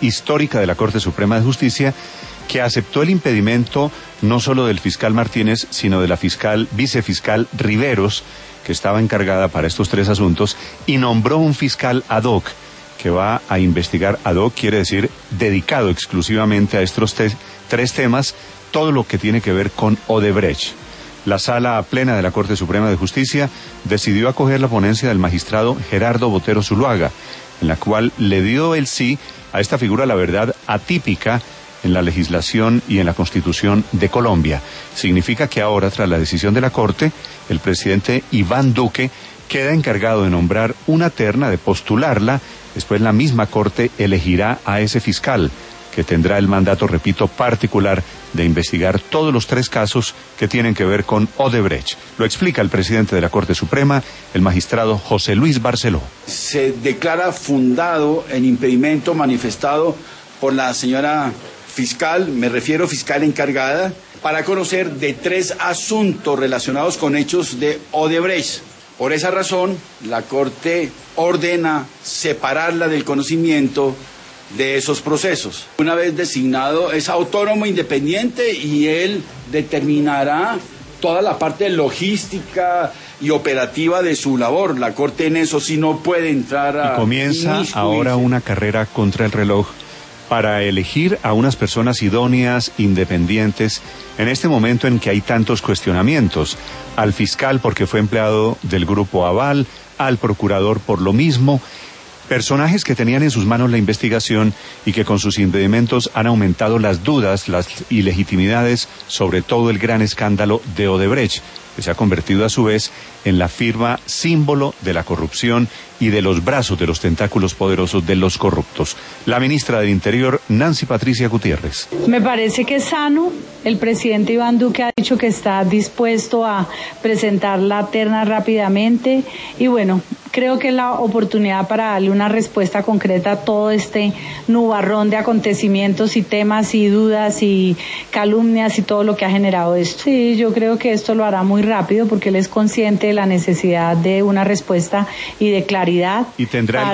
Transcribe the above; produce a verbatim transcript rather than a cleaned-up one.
histórica de la Corte Suprema de Justicia, que aceptó el impedimento no solo del fiscal Martínez, sino de la fiscal, vicefiscal Riveros, que estaba encargada para estos tres asuntos, y nombró un fiscal ad hoc, que va a investigar. Ad hoc quiere decir dedicado exclusivamente a estos tres, tres temas, todo lo que tiene que ver con Odebrecht. La Sala Plena de la Corte Suprema de Justicia decidió acoger la ponencia del magistrado Gerardo Botero Zuluaga, en la cual le dio el sí a esta figura, la verdad, atípica en la legislación y en la Constitución de Colombia. Significa que ahora, tras la decisión de la Corte, el presidente Iván Duque queda encargado de nombrar una terna, de postularla. Después la misma Corte elegirá a ese fiscal, que tendrá el mandato, repito, particular de investigar todos los tres casos que tienen que ver con Odebrecht. Lo explica el presidente de la Corte Suprema, el magistrado José Luis Barceló. Se declara fundado el impedimento manifestado por la señora fiscal, me refiero fiscal encargada, para conocer de tres asuntos relacionados con hechos de Odebrecht. Por esa razón, la Corte ordena separarla del conocimiento de esos procesos. Una vez designado, es autónomo, independiente, y él determinará toda la parte logística y operativa de su labor. La Corte en eso sí no puede entrar a... Y comienza ahora una carrera contra el reloj para elegir a unas personas idóneas, independientes, en este momento en que hay tantos cuestionamientos. Al fiscal porque fue empleado del Grupo Aval, al procurador por lo mismo. Personajes que tenían en sus manos la investigación y que con sus impedimentos han aumentado las dudas, las ilegitimidades sobre todo el gran escándalo de Odebrecht, que se ha convertido a su vez en la firma símbolo de la corrupción y de los brazos de los tentáculos poderosos de los corruptos. La ministra del Interior, Nancy Patricia Gutiérrez. Me parece que es sano. El presidente Iván Duque ha dicho que está dispuesto a presentar la terna rápidamente y bueno, creo que es la oportunidad para darle una respuesta concreta a todo este nubarrón de acontecimientos y temas y dudas y calumnias y todo lo que ha generado esto. Sí, yo creo que esto lo hará muy rápido porque él es consciente de la necesidad de una respuesta y de claridad. Y tendrá el